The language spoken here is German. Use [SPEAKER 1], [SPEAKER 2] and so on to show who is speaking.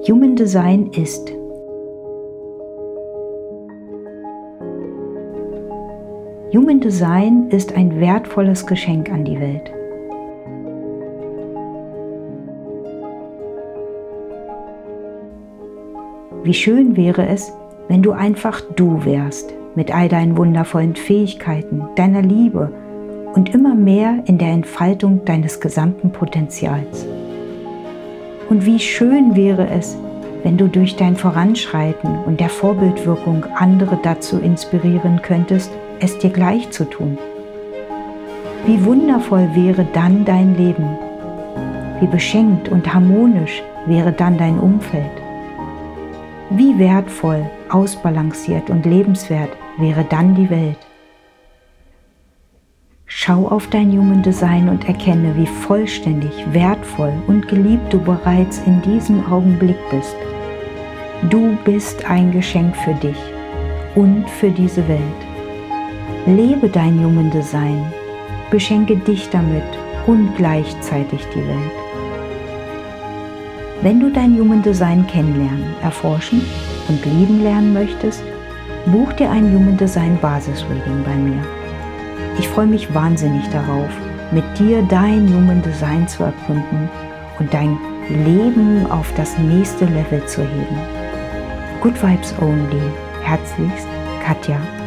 [SPEAKER 1] Human Design ist: Human Design ist ein wertvolles Geschenk an die Welt. Wie schön wäre es, wenn du einfach du wärst, mit all deinen wundervollen Fähigkeiten, deiner Liebe und immer mehr in der Entfaltung deines gesamten Potenzials. Und wie schön wäre es, wenn du durch dein Voranschreiten und der Vorbildwirkung andere dazu inspirieren könntest, es dir gleich zu tun. Wie wundervoll wäre dann dein Leben? Wie beschenkt und harmonisch wäre dann dein Umfeld? Wie wertvoll, ausbalanciert und lebenswert wäre dann die Welt? Schau auf dein Human Design und erkenne, wie vollständig, wertvoll und geliebt du bereits in diesem Augenblick bist. Du bist ein Geschenk für dich und für diese Welt. Lebe dein Human Design, beschenke dich damit und gleichzeitig die Welt. Wenn du dein Human Design kennenlernen, erforschen und lieben lernen möchtest, buch dir ein Human Design Basisreading bei mir. Ich freue mich wahnsinnig darauf, mit dir dein Human Design zu erkunden und dein Leben auf das nächste Level zu heben. Good Vibes Only. Herzlichst, Katja.